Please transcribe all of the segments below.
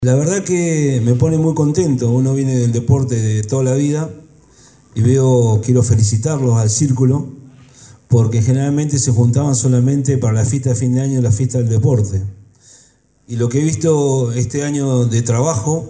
La verdad que me pone muy contento. Uno viene del deporte de toda la vida y quiero felicitarlos al círculo, porque generalmente se juntaban solamente para la fiesta de fin de año y la fiesta del deporte. Y lo que he visto este año de trabajo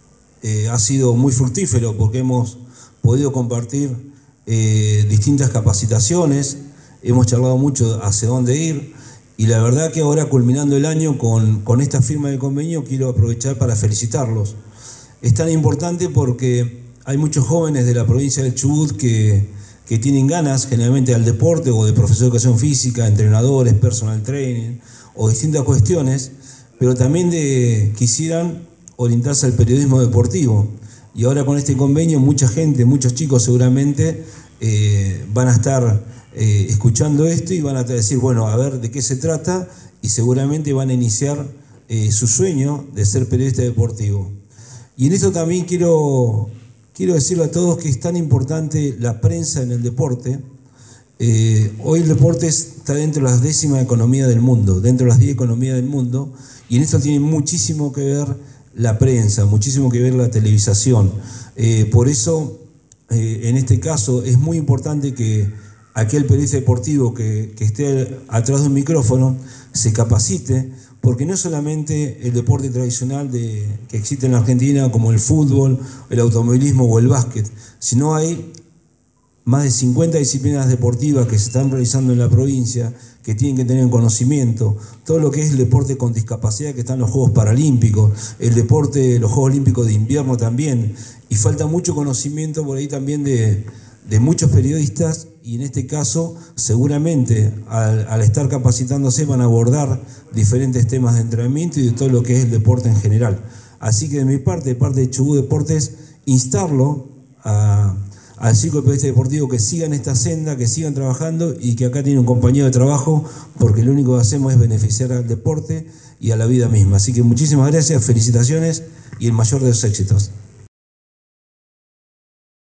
ha sido muy fructífero, porque hemos podido compartir distintas capacitaciones, hemos charlado mucho hacia dónde ir. Y la verdad que ahora, culminando el año con esta firma de convenio, quiero aprovechar para felicitarlos. Es tan importante porque hay muchos jóvenes de la provincia del Chubut que tienen ganas generalmente al deporte o de profesor de educación física, entrenadores, personal training o distintas cuestiones, pero también quisieran orientarse al periodismo deportivo. Y ahora con este convenio mucha gente, muchos chicos seguramente van a estar escuchando esto y van a decir, bueno, a ver de qué se trata, y seguramente van a iniciar su sueño de ser periodista deportivo. Y en esto también quiero decirle a todos que es tan importante la prensa en el deporte. Hoy el deporte está dentro de las 10 economías del mundo, dentro de las 10 economías del mundo, y en esto tiene muchísimo que ver la prensa, muchísimo que ver la televisación. Por eso, en este caso, es muy importante que aquel periodista deportivo que esté atrás de un micrófono se capacite, porque no es solamente el deporte tradicional que existe en la Argentina, como el fútbol, el automovilismo o el básquet, sino hay más de 50 disciplinas deportivas que se están realizando en la provincia, que tienen que tener conocimiento, todo lo que es el deporte con discapacidad, que están en los Juegos Paralímpicos, el deporte, los Juegos Olímpicos de invierno también, y falta mucho conocimiento por ahí también de muchos periodistas, y en este caso seguramente al estar capacitándose van a abordar diferentes temas de entrenamiento y de todo lo que es el deporte en general. Así que de mi parte, de parte de Chubut Deportes, instarlo al círculo de periodistas deportivos que sigan esta senda, que sigan trabajando, y que acá tiene un compañero de trabajo, porque lo único que hacemos es beneficiar al deporte y a la vida misma. Así que muchísimas gracias, felicitaciones y el mayor de los éxitos.